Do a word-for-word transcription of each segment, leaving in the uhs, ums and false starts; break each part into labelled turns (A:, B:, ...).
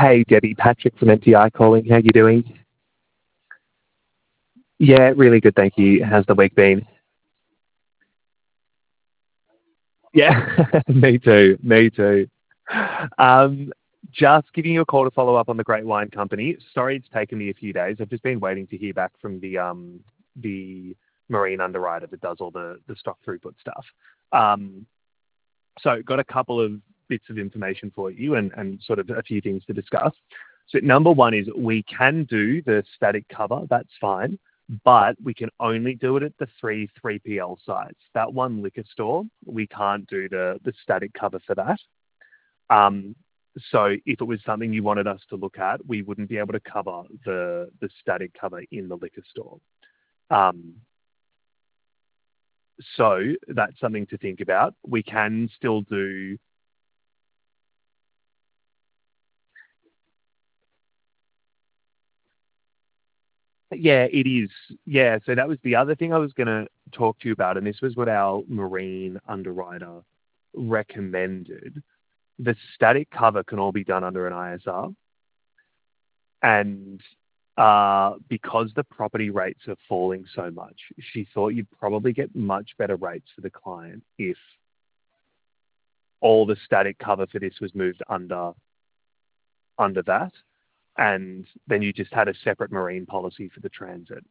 A: Hey, Debbie, Patrick from M T I calling. How you doing? Yeah, really good, thank you. How's the week been? Yeah, me too. Me too. Um, just giving you a call to follow up on the Great Wine Company. Sorry, it's taken me a few days. I've just been waiting to hear back from the um the marine underwriter that does all the the stock throughput stuff. Um, so got a couple of bits of information for you and and sort of a few things to discuss. So number one is we can do the static cover. That's fine. But we can only do it at the three 3PL sites. That one liquor store, we can't do the, the static cover for that. Um, so if it was something you wanted us to look at, we wouldn't be able to cover the, the static cover in the liquor store. Um, so that's something to think about. We can still do. Yeah, it is. Yeah, so that was the other thing I was going to talk to you about, and this was what our marine underwriter recommended. The static cover can all be done under an I S R, and uh, because the property rates are falling so much, she thought you'd probably get much better rates for the client if all the static cover for this was moved under under that, and then you just had a separate marine policy for the transit.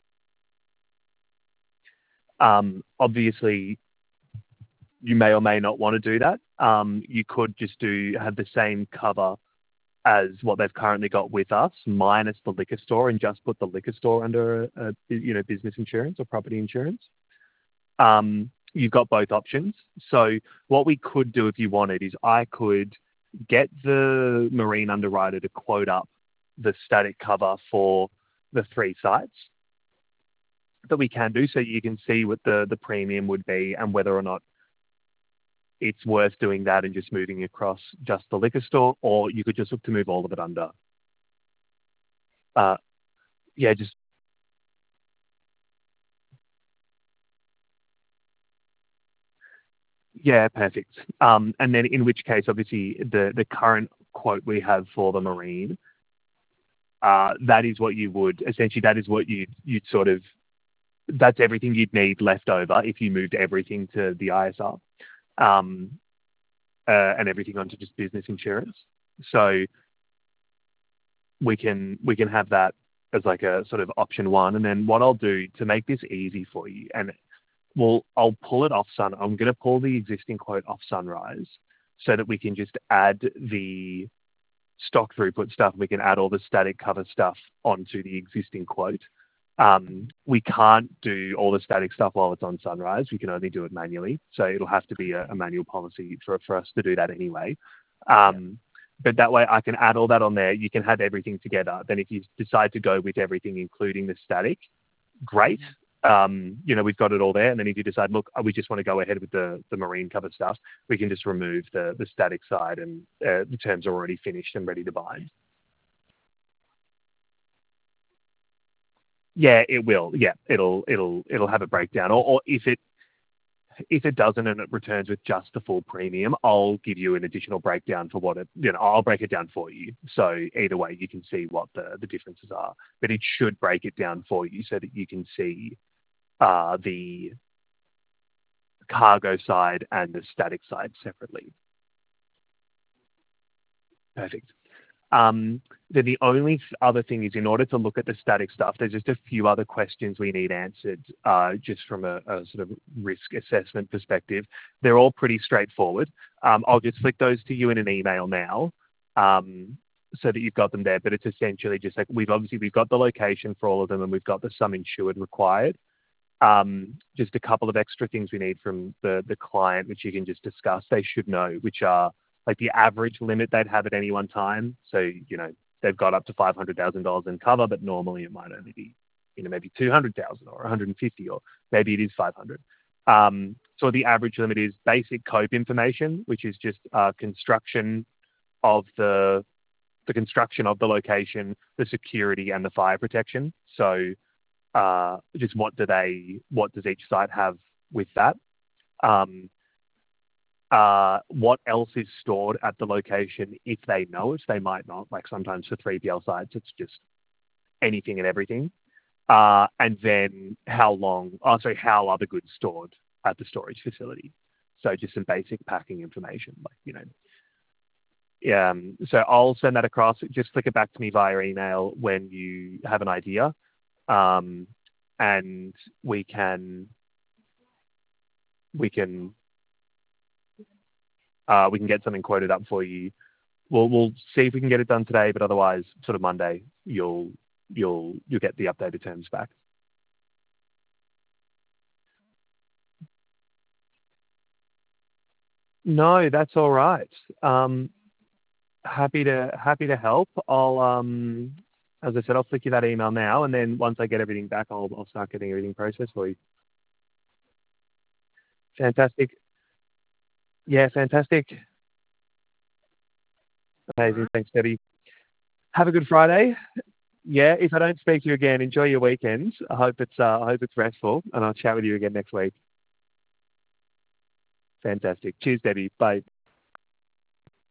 A: Um, obviously, you may or may not want to do that. Um, you could just do have the same cover as what they've currently got with us, minus the liquor store, and just put the liquor store under a, a you know business insurance or property insurance. Um, you've got both options. So what we could do if you wanted is I could get the marine underwriter to quote up the static cover for the three sites that we can do, so you can see what the the premium would be and whether or not it's worth doing that and just moving across just the liquor store, or you could just look to move all of it under. Uh, yeah, just yeah, perfect. Um, and then in which case, obviously, the the current quote we have for the marine, uh, that is what you would essentially that is what you you'd sort of that's everything you'd need left over if you moved everything to the I S R, um, uh, and everything onto just business insurance. So we can we can have that as like a sort of option one. And then what I'll do to make this easy for you, and well, I'll pull it off Sun. I'm going to pull the existing quote off Sunrise so that we can just add the stock throughput stuff. We can add all the static cover stuff onto the existing quote. Um, we can't do all the static stuff while it's on Sunrise. We can only do it manually. So it'll have to be a, a manual policy for, for us to do that anyway. Um, but that way I can add all that on there. You can have everything together. Then if you decide to go with everything, including the static, great. Um, you know, we've got it all there. And then if you decide, look, we just want to go ahead with the, the marine cover stuff, we can just remove the, the static side, and uh, the terms are already finished and ready to bind. Yeah, it will. Yeah, it'll it'll it'll have a breakdown. Or, or if it if it doesn't and it returns with just the full premium, I'll give you an additional breakdown for what it. You know, I'll break it down for you. So either way, you can see what the the differences are. But it should break it down for you so that you can see uh, the cargo side and the static side separately. Perfect. Um, then the only other thing is, in order to look at the static stuff, there's just a few other questions we need answered, uh, just from a, a sort of risk assessment perspective. They're all pretty straightforward. Um, I'll just flick those to you in an email now, um, so that you've got them there. But it's essentially just like we've obviously we've got the location for all of them, and we've got the sum insured required. Um, just a couple of extra things we need from the the client, which you can just discuss. They should know, which are like the average limit they'd have at any one time. So, you know, they've got up to five hundred thousand dollars in cover, but normally it might only be, you know, maybe two hundred thousand dollars or one hundred fifty, or maybe it is five hundred. Um, so the average limit is basic COPE information, which is just uh, construction of the the construction of the location, the security, and the fire protection. So uh, just what do they, what does each site have with that? Um, uh, what else is stored at the location if they know it. They might not. Like sometimes for three P L sites, it's just anything and everything. Uh, and then how long, oh, sorry, how are the goods stored at the storage facility? So just some basic packing information, like, you know. Yeah, um, so I'll send that across. Just flick it back to me via email when you have an idea. Um, and we can, we can, uh, we can get something quoted up for you. We'll, we'll see if we can get it done today, but otherwise sort of Monday, you'll, you'll, you'll get the updated terms back. No, that's all right. Um, happy to happy to help. I'll um, as I said, I'll flick you that email now, and then once I get everything back, I'll I'll start getting everything processed for you. Fantastic. Yeah, fantastic. Amazing. Thanks, Debbie. Have a good Friday. Yeah, if I don't speak to you again, enjoy your weekends. I hope it's uh, I hope it's restful, and I'll chat with you again next week. Fantastic. Cheers, Debbie. Bye.